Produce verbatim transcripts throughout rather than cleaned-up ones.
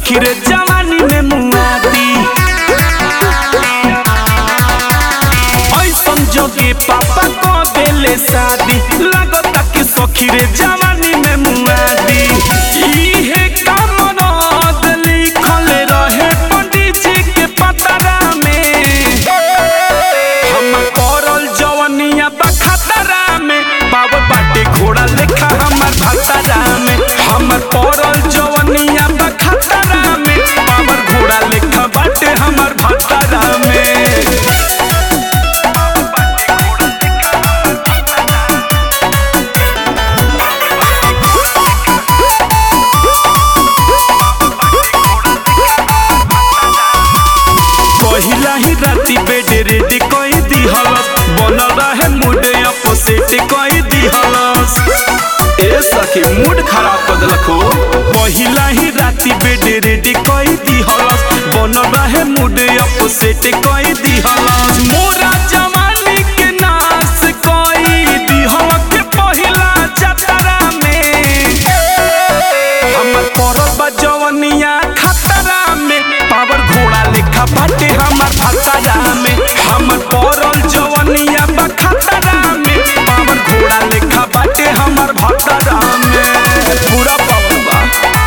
सखी रे जवानी में मुआती ऐसन जोगे पापा को देले शादी लगता कि सखी रे जवानी में मुआती इहे काम रात लिखल रहे पंडित जी के पतरा में हम करल जवनिया बखतरा में पावर बाटे घोड़ा लेखा हमर भतरा में हमर परल जवनिया बखतरा में पावर घोड़ा लेखा बाटे हमर भतरा में पहिला ही राती बेड रेडी कोई दिहलस बनल रहे मूड अपोजिट कोई दिहलस ए सखी मूड खराब कर देलको पहिला ही राती बेड रेडी कोई दिहलस बनल रहे मूड अपोजिट कोई दिहलस मोरा जवानी के नाश कोई दिहलस के पहिला जतरा में हमर परल बा जवनिया खतरा में पावर घोड़ा लेखा बाटे हमर भतरा में हमर परल जवनिया बखतरा में पावर घोड़ा लेखा बाटे हमर भतरा में पूरा पावर बा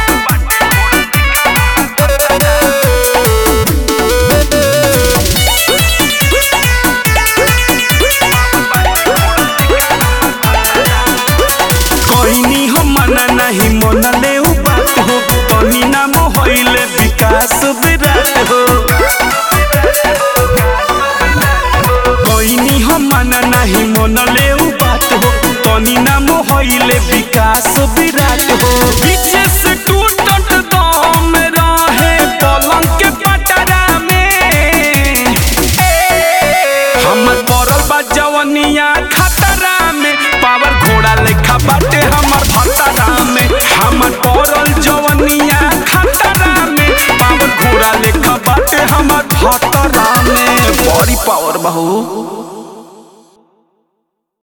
कहनी हम मना नहीं मनले उ बात हो तनी नाम होइले विकास विराट हो कहनी हम मना नहीं मनले उ बात हो तनी नाम होइले विकास विराट